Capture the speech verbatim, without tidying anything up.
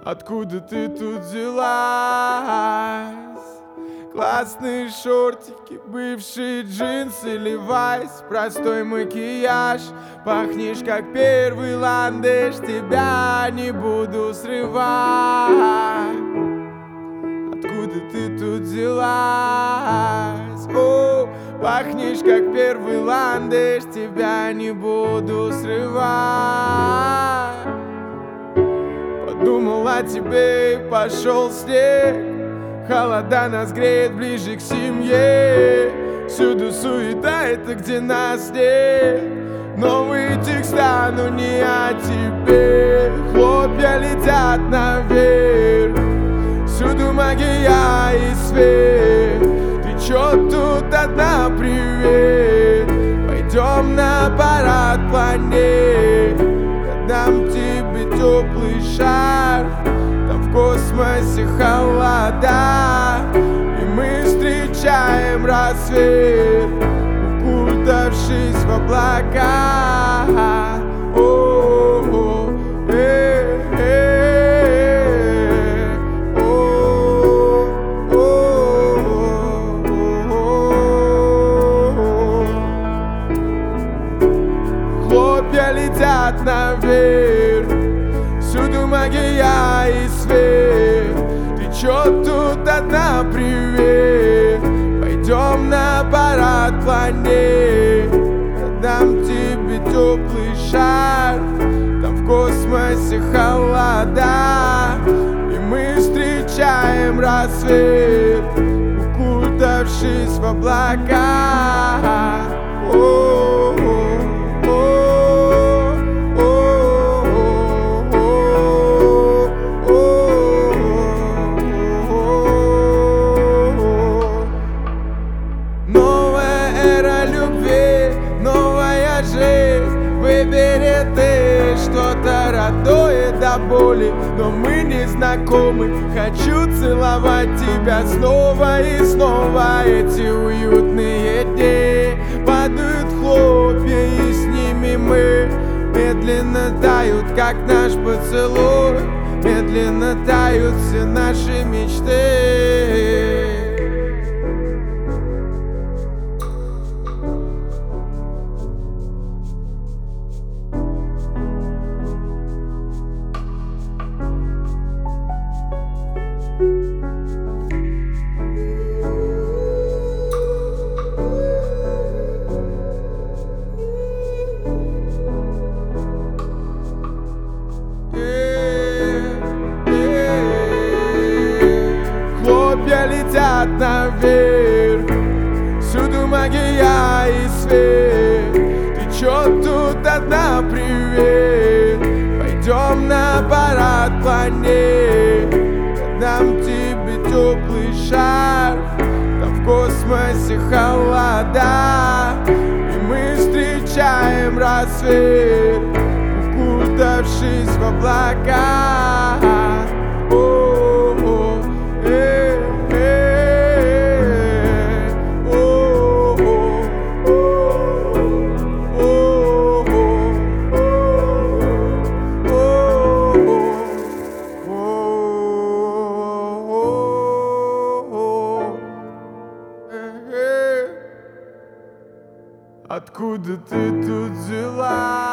Откуда ты тут взялась? Классные шортики, бывшие джинсы, левайс, простой макияж. Пахнешь как первый ландыш, тебя не буду срывать. Откуда ты тут взялась? О, пахнешь как первый ландыш, тебя не буду срывать. Подумал о тебе и пошел снег. Холода нас греет ближе к семье. Всюду суета, это где нас нет. Новые текста, но не о тебе. Хлопья летят наверх. Всюду магия и свет. Ты чё тут одна, привет? Пойдем на парад планет. Я дам тебе теплый шарф. Там в космосе холода, и мы встречаем рассвет, укутавшись в облака. О-о-о, э-э-э, о-о-о-о-о. Хлопья летят наверх. Всюду магия и свет. Ты чё тут одна, привет? Пойдем на парад планет. Я дам тебе теплый шарф. Там в космосе холода, и мы встречаем рассвет, укутавшись в облака. О-о-о. Выбери ты что-то родное до боли, но мы не знакомы. Хочу целовать тебя снова и снова. Эти уютные дни падают хлопья, и с ними мы медленно тают, как наш поцелуй. Медленно тают все наши мечты. Хлопья летят наверх. Всюду магия и свет. Ты чё тут одна, привет? Пойдем на парад планет. Я дам тебе теплый шарф. Там в космосе холода, и мы встречаем рассвет, укутавшись в облака. О-о-о, э-э-э, о-о-о-о-о-о-о-о-о-о-о-о-о-о-о-о-о-о-о-о. Откуда ты тут взялась?